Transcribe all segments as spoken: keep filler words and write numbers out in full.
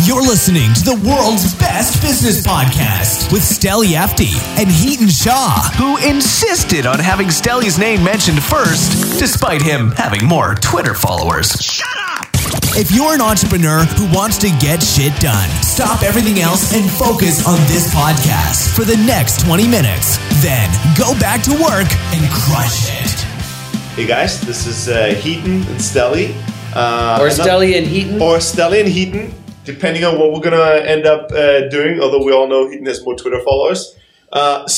You're listening to the world's best business podcast with Steli Efti and Heaton Shaw, who insisted on having Steli's name mentioned first, despite him having more Twitter followers. Shut up! If you're an entrepreneur who wants to get shit done, stop everything else and focus on this podcast for the next twenty minutes. Then go back to work and crush it. Hey guys, this is uh, Heaton and Steli. Uh, or Steli and Heaton. Or Steli and Heaton, depending on what we're going to end up uh, doing, although we all know Heaton has more Twitter followers. Uh,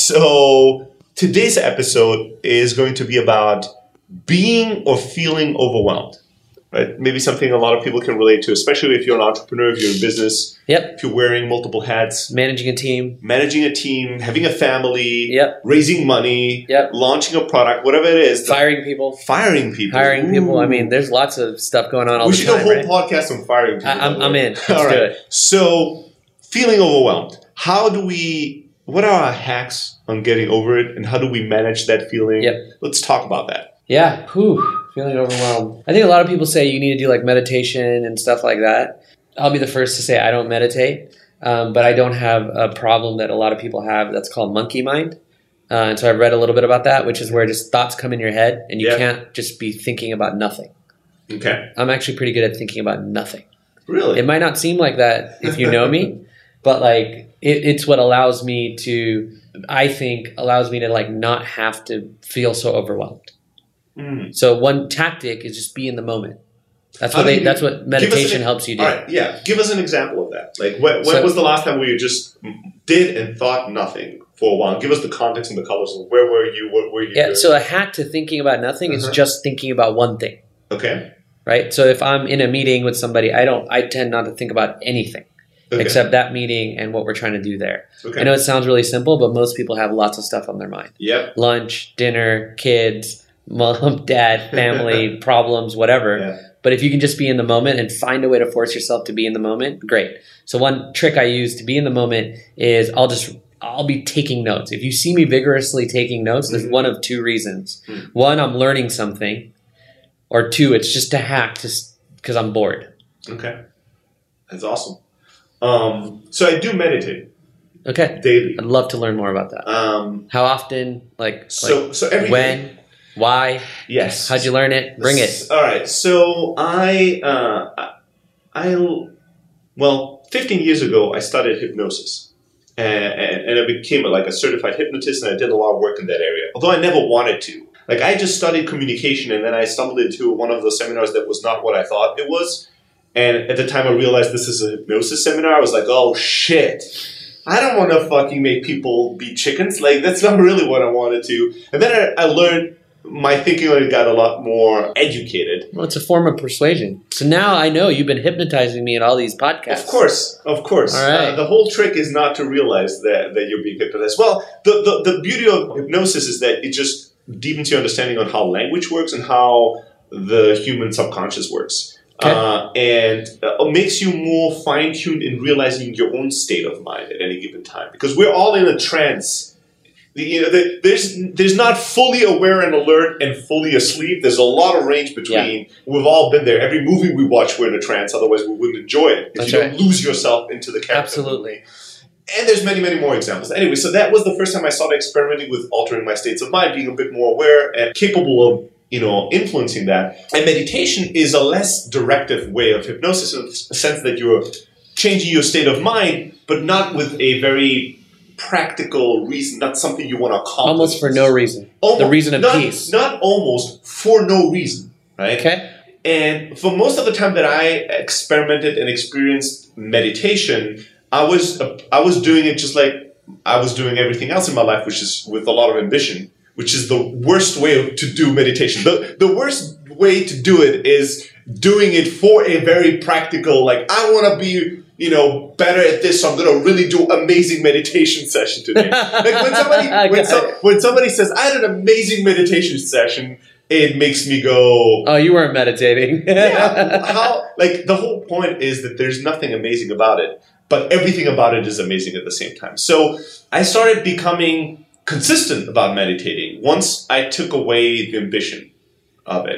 so today's episode is going to be about being or feeling overwhelmed. Right? Maybe something a lot of people can relate to, especially if you're an entrepreneur, if you're in business, yep. if you're wearing multiple hats. Managing a team. Managing a team, having a family, yep. raising money, yep. launching a product, whatever it is. Firing people. Firing people. Hiring Ooh. people. I mean, there's lots of stuff going on all we the time. We should do a whole right? podcast on firing people. I, I'm, I'm in. Let's all right. do it. So, feeling overwhelmed. How do we, what are our hacks on getting over it, and how do we manage that feeling? Yep. Let's talk about that. Yeah. Whew. Feeling overwhelmed. I think a lot of people say you need to do like meditation and stuff like that. I'll be the first to say I don't meditate, um, but I don't have a problem that a lot of people have that's called monkey mind. Uh, and so I've read a little bit about that, which is where just thoughts come in your head and you yeah. can't just be thinking about nothing. Okay. I'm actually pretty good at thinking about nothing. Really? It might not seem like that if you know me, but like it, it's what allows me to, I think, allows me to like not have to feel so overwhelmed. Mm. So one tactic is just be in the moment. That's How what they, you, that's what meditation an, helps you do. All right, yeah. Give us an example of that. Like when, when so, was the last time where you just did and thought nothing for a while? Give us the context and the colors. Where were you? What were you yeah, doing? So a hack to thinking about nothing uh-huh. is just thinking about one thing. Okay. Right? So if I'm in a meeting with somebody, I don't I tend not to think about anything. Okay. Except that meeting and what we're trying to do there. Okay. I know it sounds really simple, but most people have lots of stuff on their mind. Yep. Lunch, dinner, kids, mom, dad, family, problems, whatever. Yeah. But if you can just be in the moment and find a way to force yourself to be in the moment, great. So one trick I use to be in the moment is I'll just I'll be taking notes. If you see me vigorously taking notes, there's mm-hmm. one of two reasons. Mm-hmm. One, I'm learning something, or two, it's just a hack just because I'm bored. Okay. That's awesome. Um, so I do meditate. Okay. Daily. I'd love to learn more about that. Um, How often? Like, so, like so every when? Day. Why? Yes. How'd you learn it? Bring it. All right. So I, uh, I, well, fifteen years ago, I started hypnosis, and, and, and I became a, like a certified hypnotist, and I did a lot of work in that area. Although I never wanted to. Like I just studied communication, and then I stumbled into one of those seminars that was not what I thought it was. And at the time, I realized this is a hypnosis seminar. I was like, oh shit. I don't want to fucking make people be chickens. Like, that's not really what I wanted to. And then I, I learned, my thinking got a lot more educated. Well, it's a form of persuasion. So now I know you've been hypnotizing me in all these podcasts. Of course, of course. All right. Uh, the whole trick is not to realize that, that you're being hypnotized. Well, the, the, the beauty of hypnosis is that it just deepens your understanding on how language works and how the human subconscious works. Okay. Uh, and uh, it makes you more fine-tuned in realizing your own state of mind at any given time. Because we're all in a trance. The, you know, the, there's there's not fully aware and alert and fully asleep. There's a lot of range between. Yeah. We've all been there. Every movie we watch, we're in a trance. Otherwise, we wouldn't enjoy it. If That's you right. don't lose yourself into the character. Absolutely. And there's many, many more examples. Anyway, so that was the first time I started experimenting with altering my states of mind, being a bit more aware and capable of, you know, influencing that. And meditation is a less directive way of hypnosis in the sense that you're changing your state of mind, but not with a very practical reason, not something you want to accomplish. Almost for no reason. Almost, the reason of not, peace. Not almost, for no reason, right? Okay. And for most of the time that I experimented and experienced meditation, I was uh, I was doing it just like I was doing everything else in my life, which is with a lot of ambition, which is the worst way to do meditation. The, the worst way to do it is doing it for a very practical, like, I want to be, you know, better at this, so I'm going to really do amazing meditation session today. Like when somebody, when, some, when somebody says, I had an amazing meditation session, it makes me go, oh, you weren't meditating. yeah, how, like, the whole point is that there's nothing amazing about it, but everything about it is amazing at the same time. So I started becoming consistent about meditating once I took away the ambition of it.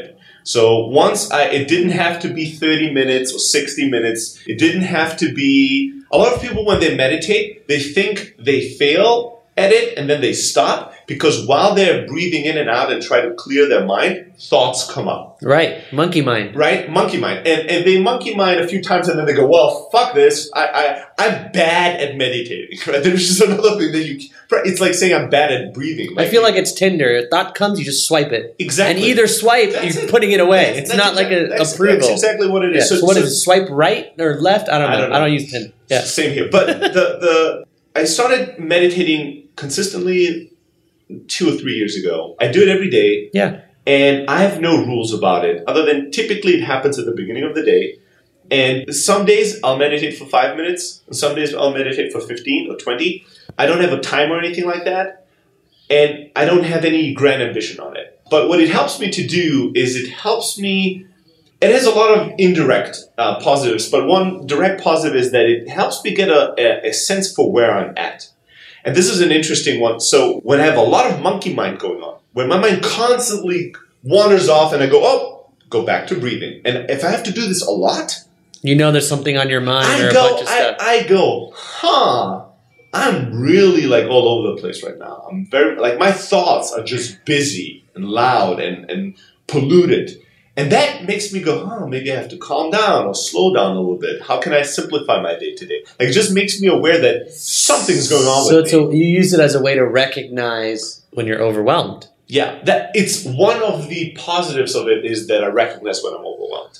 So once I, it didn't have to be thirty minutes or sixty minutes. It didn't have to be, a lot of people when they meditate, they think they fail at it and then they stop because while they're breathing in and out and try to clear their mind, thoughts come up. Right. Monkey mind. Right? Monkey mind. And and they monkey mind a few times and then they go, well, fuck this. I, I, I'm bad at meditating. Right? There's just another thing that you, it's like saying I'm bad at breathing. Like, I feel like it's Tinder. A thought comes, you just swipe it. Exactly. And either swipe, That's you're it. putting it away. That's- it's that's not like exactly, a that's, approval. That's exactly what it is. Yeah. So, So what so, is it? Swipe right or left? I don't know. I don't know. I don't use Tinder. Yeah. Same here. But the, the I started meditating consistently two or three years ago. I do it every day. Yeah. And I have no rules about it other than typically it happens at the beginning of the day. And some days I'll meditate for five minutes. And some days I'll meditate for fifteen or twenty. I don't have a time or anything like that. And I don't have any grand ambition on it. But what it helps me to do is it helps me, it has a lot of indirect uh, positives, but one direct positive is that it helps me get a, a, a sense for where I'm at. And this is an interesting one. So when I have a lot of monkey mind going on, when my mind constantly wanders off and I go, oh, go back to breathing. And if I have to do this a lot, You know there's something on your mind I or a go, bunch of I, stuff. I go, huh, I'm really like all over the place right now. I'm very, like my thoughts are just busy and loud and, and polluted. And that makes me go, huh, maybe I have to calm down or slow down a little bit. How can I simplify my day to day? Like it just makes me aware that something's going on so with it's me. a, you use it as a way to recognize when you're overwhelmed. Yeah, that it's one of the positives of it is that I recognize when I'm overwhelmed.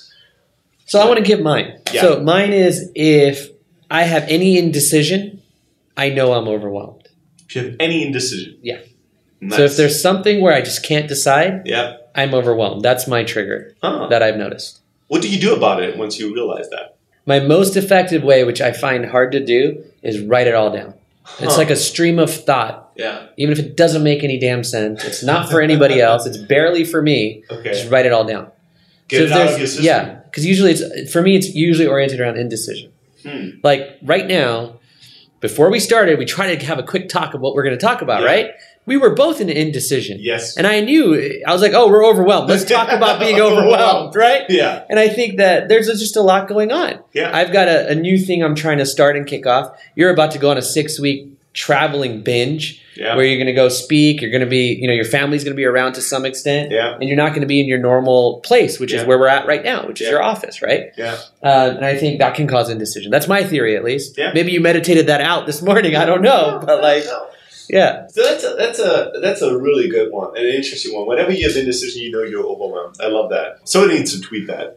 So I want to give mine. Yeah. So mine is if I have any indecision, I know I'm overwhelmed. If you have any indecision. Yeah. Nice. So if there's something where I just can't decide, Yeah. I'm overwhelmed. That's my trigger Huh. that I've noticed. What do you do about it once you realize that? My most effective way, which I find hard to do, is write it all down. It's Huh. like a stream of thought. Yeah. Even if it doesn't make any damn sense, it's not for anybody else, it's barely for me, Okay. just write it all down. Get So it if out there's- of your system. Yeah, because usually it's, for me, it's usually oriented around indecision. Hmm. Like right now, before we started, we tried to have a quick talk of what we're going to talk about, Yeah. right? We were both in indecision. Yes. And I knew, I was like, oh, we're overwhelmed. Let's talk about being overwhelmed, right? Yeah. And I think that there's just a lot going on. Yeah. I've got a, a new thing I'm trying to start and kick off. You're about to go on a six-week traveling binge Yeah. where you're going to go speak. You're going to be, you know, your family's going to be around to some extent. Yeah. And you're not going to be in your normal place, which Yeah. is where we're at right now, which is Yeah. your office, right? Yeah. Uh, and I think that can cause indecision. That's my theory, at least. Yeah. Maybe you meditated that out this morning. I don't know. But, like, No. yeah. So that's a, that's a that's a really good one, an interesting one. Whenever you have indecision, you know you're overwhelmed. I love that. Somebody needs to tweet that.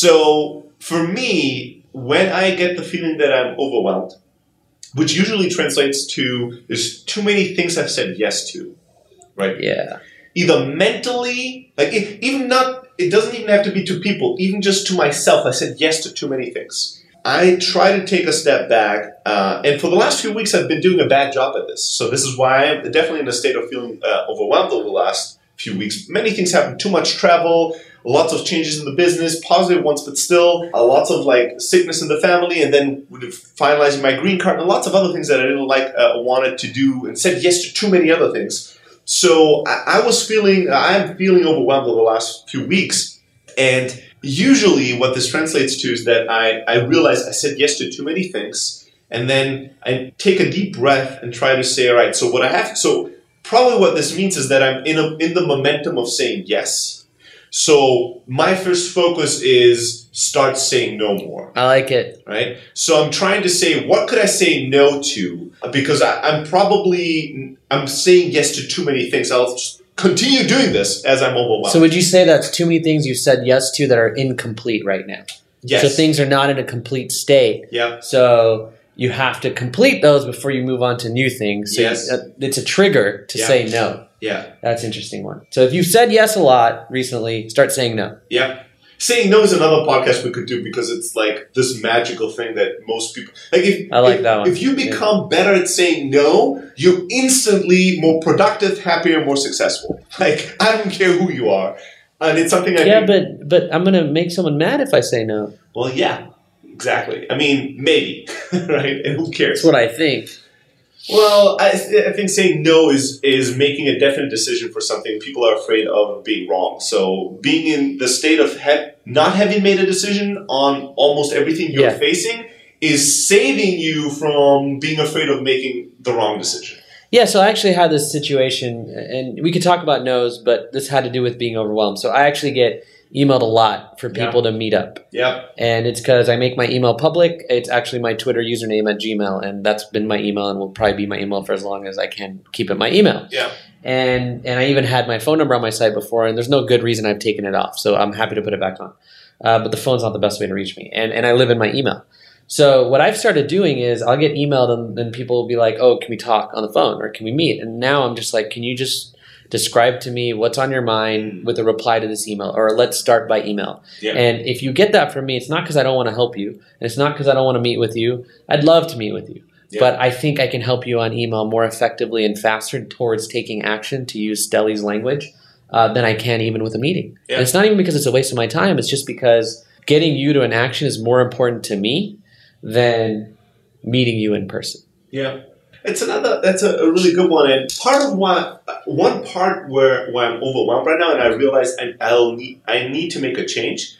So for me, when I get the feeling that I'm overwhelmed, which usually translates to there's too many things I've said yes to, right? Yeah. Either mentally, like it, even not, it doesn't even have to be to people, even just to myself. I said yes to too many things. I try to take a step back, uh, and for the last few weeks, I've been doing a bad job at this. So this is why I'm definitely in a state of feeling uh, overwhelmed over the last few weeks. Many things happen, too much travel, lots of changes in the business, positive ones, but still uh, lots of like sickness in the family, and then finalizing my green card, and lots of other things that I didn't like, uh, wanted to do, and said yes to too many other things. So I, I was feeling, I'm feeling overwhelmed over the last few weeks, and usually what this translates to is that I, I realize I said yes to too many things, and then I take a deep breath and try to say, all right, so what I have, so probably what this means is that I'm in a, in the momentum of saying yes. So my first focus is start saying no more, I like it. right? So I'm trying to say, what could I say no to? Because I, I'm probably, I'm saying yes to too many things. I'll continue doing this as I'm overwhelmed. So would you say that's too many things you said yes to that are incomplete right now? yes. So things are not in a complete state. Yeah. So you have to complete those before you move on to new things. So Yes. you, uh, it's a trigger to Yeah. say no. Yeah. That's an interesting one. So if you've said yes a lot recently, start saying no. Yeah. Saying no is another podcast we could do because it's like this magical thing that most people like. If I like if, that one. If you become better at saying no, you're instantly more productive, happier, more successful. Like I don't care who you are, and it's something I Yeah, think, but but I'm gonna make someone mad if I say no. well, yeah, exactly. I mean, maybe right, and who cares? That's what I think. Well, I, th- I think saying no is is making a definite decision for something people are afraid of being wrong. So being in the state of he- not having made a decision on almost everything you're Yeah. facing is saving you from being afraid of making the wrong decision. Yeah, so I actually had this situation, and we could talk about no's, but this had to do with being overwhelmed. So I actually get emailed a lot for people Yeah. to meet up. Yeah. And it's because I make my email public. It's actually my Twitter username at Gmail, and that's been my email and will probably be my email for as long as I can keep it my email. Yeah. And and I even had my phone number on my site before, and there's no good reason I've taken it off. So I'm happy to put it back on. Uh, but the phone's not the best way to reach me. And, and I live in my email. So what I've started doing is I'll get emailed and then people will be like, oh, can we talk on the phone or can we meet? And now I'm just like, can you just describe to me what's on your mind with a reply to this email, or let's start by email. Yeah. And if you get that from me, it's not because I don't want to help you, and it's not because I don't want to meet with you. I'd love to meet with you. Yeah. But I think I can help you on email more effectively and faster towards taking action, to use Stelly's language, uh, than I can even with a meeting. Yeah. And it's not even because it's a waste of my time. It's just because getting you to an action is more important to me than meeting you in person. Yeah. It's another, that's a, a really good one. And part of what, one part where, where I'm overwhelmed right now and I realize I, I'll need, I need to make a change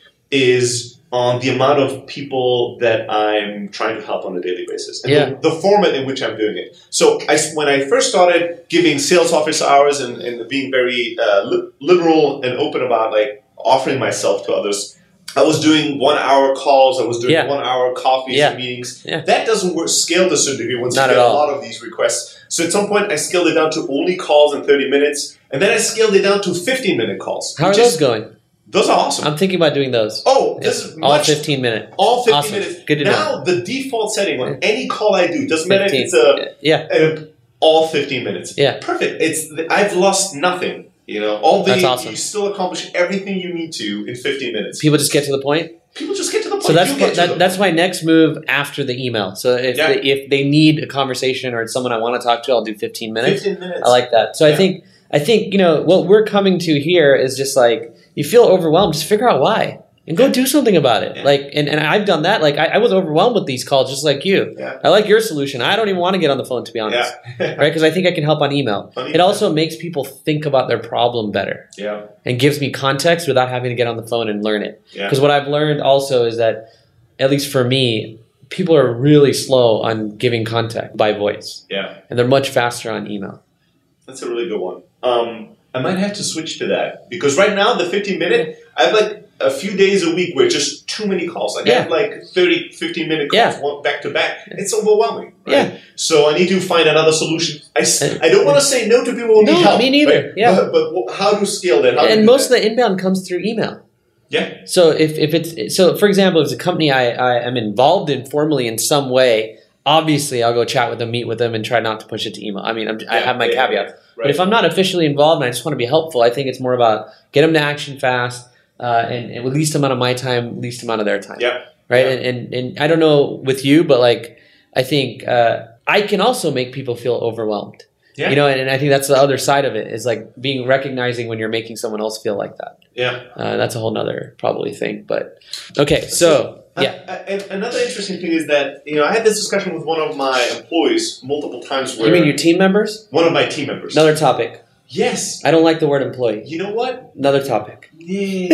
is on the amount of people that I'm trying to help on a daily basis. And Yeah. the, the format in which I'm doing it. So I, when I first started giving sales office hours and, and being very uh, li- liberal and open about like offering myself to others, I was doing one hour calls. I was doing Yeah. one hour coffees Yeah. and meetings. Yeah. That doesn't work, scale to a certain degree once Not you at get a all. lot of these requests. So at some point, I scaled it down to only calls in thirty minutes. And then I scaled it down to fifteen minute calls. How are which those is- going? Those are awesome. I'm thinking about doing those. oh, this is all much, fifteen minute. all fifteen Awesome. minutes. Good to now, the default setting on any call I do, doesn't matter if fifteen. it's a, Yeah. a all fifteen minutes. Yeah. Perfect. It's I've lost nothing. You know, all the That's awesome. you still accomplish everything you need to in fifteen minutes. People just get to the point. People just get to the point. So that's You get to that, the that's point. my next move after the email. So if Yeah. they, if they need a conversation or it's someone I want to talk to, I'll do fifteen minutes. fifteen minutes. I like that. So I Yeah. think I think you know what we're coming to here is just like you feel overwhelmed. Just figure out why and go Yeah. do something about it. Yeah. Like and, and I've done that. Like I, I was overwhelmed with these calls, just like you. Yeah. I like your solution. I don't even want to get on the phone, to be honest. Yeah. Right? Because I think I can help on email. On It email. also makes people think about their problem better Yeah. and gives me context without having to get on the phone and learn it. Yeah. Because what I've learned also is that, at least for me, people are really slow on giving contact by voice, Yeah. and they're much faster on email. That's a really good one. Um, I might have to switch to that because right now the fifteen minute, I have like a few days a week where just too many calls. Like I Yeah. have like thirty, fifteen minute calls Yeah. one back to back. It's overwhelming. Right? Yeah. So I need to find another solution. I, s- Uh, I don't want to say no to people who No, need help. me neither. right? Yeah. But, but wh- how to scale that? How to And do most that? of the inbound comes through email. Yeah. So if, if it's so, for example, if it's a company I, I am involved in formally in some way, obviously I'll go chat with them, meet with them, and try not to push it to email. I mean, I'm, I Yeah, have my yeah, caveats. yeah, But right. if I'm not officially involved and I just want to be helpful, I think it's more about get them to action fast uh, and, and with least amount of my time, least amount of their time. Yeah. Right. Yeah. And, and and I don't know with you, but like I think uh, I can also make people feel overwhelmed. Yeah. You know, and, and I think that's the other side of it is like being recognizing when you're making someone else feel like that. Yeah. Uh, that's a whole nother probably thing. But okay, so Uh, yeah. uh, and another interesting thing is that you know I had this discussion with one of my employees multiple times. Where You mean your team members? one of my team members? Another topic. Yes. I don't like the word employee. You know what? Another topic. Yeah.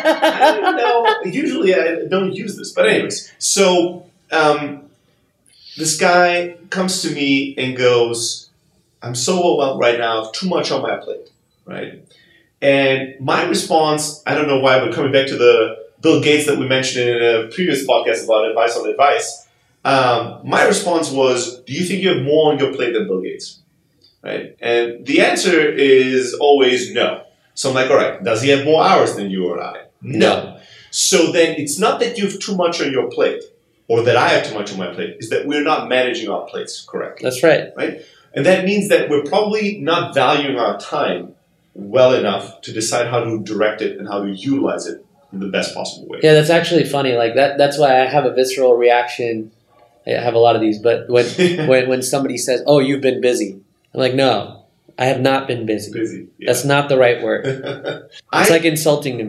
I don't know. Usually I don't use this, but anyways. So um, this guy comes to me and goes, "I'm so overwhelmed right now. I have too much on my plate." Right. And my response, I don't know why, but coming back to the Bill Gates that we mentioned in a previous podcast about advice on advice, um, my response was, "Do you think you have more on your plate than Bill Gates?" Right? And the answer is always no. So I'm like, all right, does he have more hours than you or I? No. So then it's not that you have too much on your plate or that I have too much on my plate. It's that we're not managing our plates correctly. That's right. Right? And that means that we're probably not valuing our time well enough to decide how to direct it and how to utilize it in the best possible way. Yeah, that's actually funny. Like that. That's why I have a visceral reaction. I have a lot of these, but when when when somebody says, "Oh, you've been busy," I'm like, "No, I have not been busy. Busy. Yeah. That's not the right word. I, It's like insulting to me."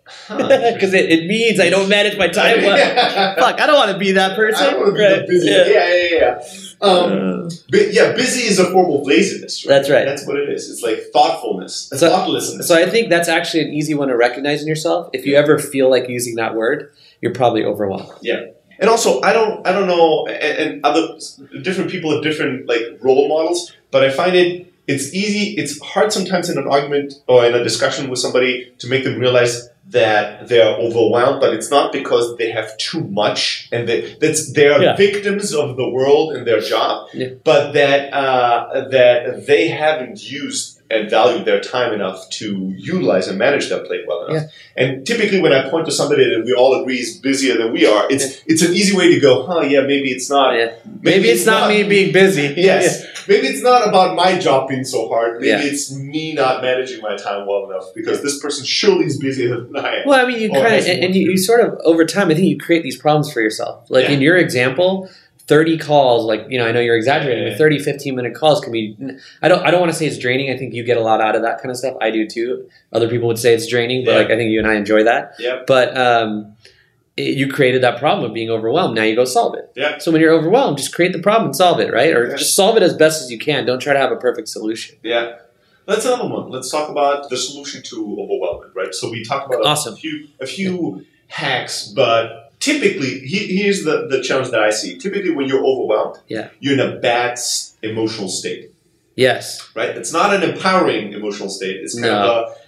Because it, it means I don't manage my time well. Fuck, I don't want to be that person. I don't want to be Right. busy. Yeah. Yeah, yeah, yeah. yeah. Um, Uh, but yeah, busy is a form of laziness. Right? That's right. That's what it is. It's like thoughtfulness, So- thoughtlessness. So I think that's actually an easy one to recognize in yourself. If you ever feel like using that word, you're probably overwhelmed. And also, I don't, I don't know, and, and other different people have different like role models, but I find it, it's easy, it's hard sometimes in an argument or in a discussion with somebody to make them realize that they are overwhelmed, but it's not because they have too much and they, that's they are Yeah. victims of the world and their job, Yeah. but that uh, that they haven't used and valued their time enough to utilize and manage their plate well enough. Yeah. And typically, when I point to somebody that we all agree is busier than we are, it's it's an easy way to go, huh? Yeah, maybe it's not. Yeah. Maybe, it's, not, me being busy. Yes. Maybe it's not about my job being so hard. Maybe Yeah. it's me not managing my time well enough because this person surely is busier than I am. Well, I mean, you Or kind has of, and, more and to you, do. you sort of, over time, I think you create these problems for yourself. Like Yeah. in your example, thirty calls, like, you know, I know you're exaggerating, Yeah. but thirty, fifteen minute calls can be, I don't, I don't want to say it's draining. I think you get a lot out of that kind of stuff. I do too. Other people would say it's draining, but Yeah. like, I think you and I enjoy that. Yep. But, um, it, you created that problem of being overwhelmed. Now you go solve it. Yeah. So when you're overwhelmed, just create the problem and solve it, right? Or Yeah. just solve it as best as you can. Don't try to have a perfect solution. Yeah. That's another one. Let's talk about the solution to overwhelmment, right? So we talked about Awesome. a few a few hacks, but typically, he, here's the, the challenge that I see. Typically, when you're overwhelmed, Yeah. you're in a bad s- emotional state, Yes. right? It's not an empowering emotional state. It's kind No. of a